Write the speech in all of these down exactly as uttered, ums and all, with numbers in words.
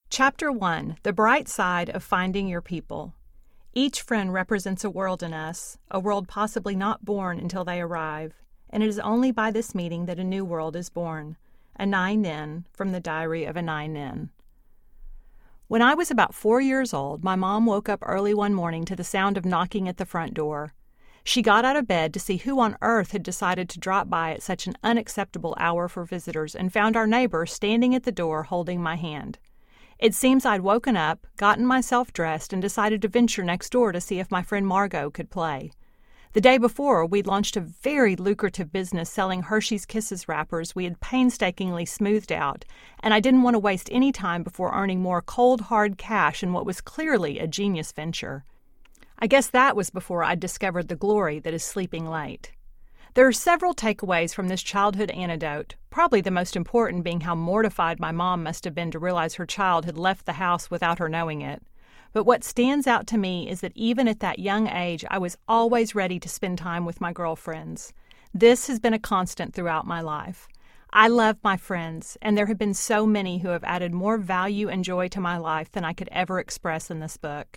Chapter one. The Bright Side of Finding Your People. Each friend represents a world in us, a world possibly not born until they arrive, and it is only by this meeting that a new world is born. A Nine Nin, from the Diary of a Nine Nin. When I was about four years old, my mom woke up early one morning to the sound of knocking at the front door. She got out of bed to see who on earth had decided to drop by at such an unacceptable hour for visitors and found our neighbor standing at the door holding my hand. It seems I'd woken up, gotten myself dressed, and decided to venture next door to see if my friend Margot could play. The day before, we'd launched a very lucrative business selling Hershey's Kisses wrappers we had painstakingly smoothed out, and I didn't want to waste any time before earning more cold, hard cash in what was clearly a genius venture. I guess that was before I'd discovered the glory that is sleeping late. There are several takeaways from this childhood anecdote, probably the most important being how mortified my mom must have been to realize her child had left the house without her knowing it. But what stands out to me is that even at that young age, I was always ready to spend time with my girlfriends. This has been a constant throughout my life. I love my friends, and there have been so many who have added more value and joy to my life than I could ever express in this book.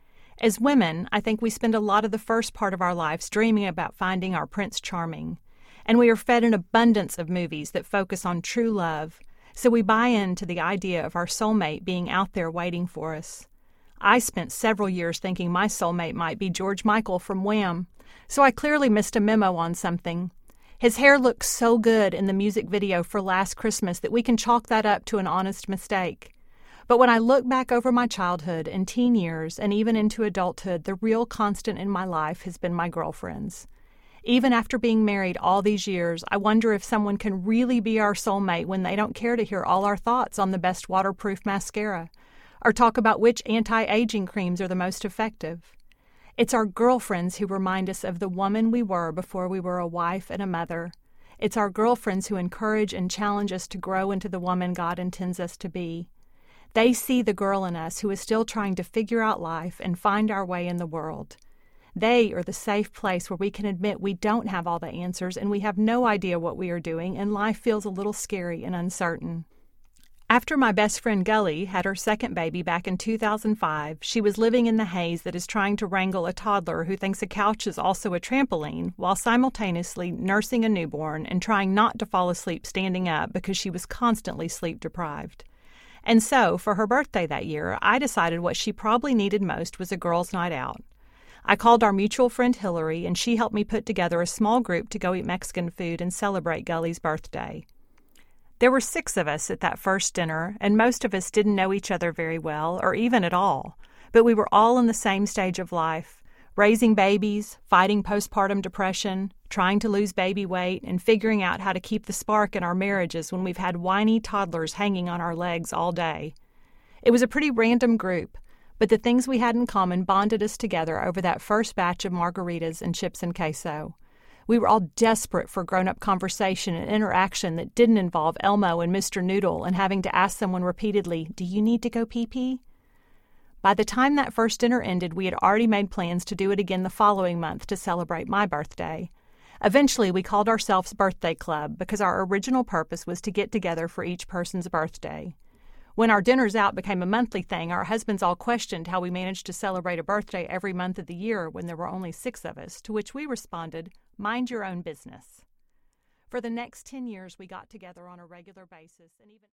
As women, I think we spend a lot of the first part of our lives dreaming about finding our Prince Charming, and we are fed an abundance of movies that focus on true love, so we buy into the idea of our soulmate being out there waiting for us. I spent several years thinking my soulmate might be George Michael from Wham, so I clearly missed a memo on something. His hair looks so good in the music video for Last Christmas that we can chalk that up to an honest mistake. But when I look back over my childhood and teen years and even into adulthood, the real constant in my life has been my girlfriends. Even after being married all these years, I wonder if someone can really be our soulmate when they don't care to hear all our thoughts on the best waterproof mascara, or talk about which anti-aging creams are the most effective. It's our girlfriends who remind us of the woman we were before we were a wife and a mother. It's our girlfriends who encourage and challenge us to grow into the woman God intends us to be. They see the girl in us who is still trying to figure out life and find our way in the world. They are the safe place where we can admit we don't have all the answers and we have no idea what we are doing and life feels a little scary and uncertain. After my best friend Gully had her second baby back in two thousand five, she was living in the haze that is trying to wrangle a toddler who thinks a couch is also a trampoline while simultaneously nursing a newborn and trying not to fall asleep standing up because she was constantly sleep deprived. And so, for her birthday that year, I decided what she probably needed most was a girls' night out. I called our mutual friend Hillary, and she helped me put together a small group to go eat Mexican food and celebrate Gully's birthday. There were six of us at that first dinner, and most of us didn't know each other very well, or even at all. But we were all in the same stage of life, raising babies, fighting postpartum depression, trying to lose baby weight, and figuring out how to keep the spark in our marriages when we've had whiny toddlers hanging on our legs all day. It was a pretty random group, but the things we had in common bonded us together over that first batch of margaritas and chips and queso. We were all desperate for grown-up conversation and interaction that didn't involve Elmo and Mister Noodle and having to ask someone repeatedly, "Do you need to go pee-pee?" By the time that first dinner ended, we had already made plans to do it again the following month to celebrate my birthday. Eventually, we called ourselves Birthday Club because our original purpose was to get together for each person's birthday. When our dinners out became a monthly thing, our husbands all questioned how we managed to celebrate a birthday every month of the year when there were only six of us, to which we responded, "Mind your own business." For the next ten years, we got together on a regular basis and even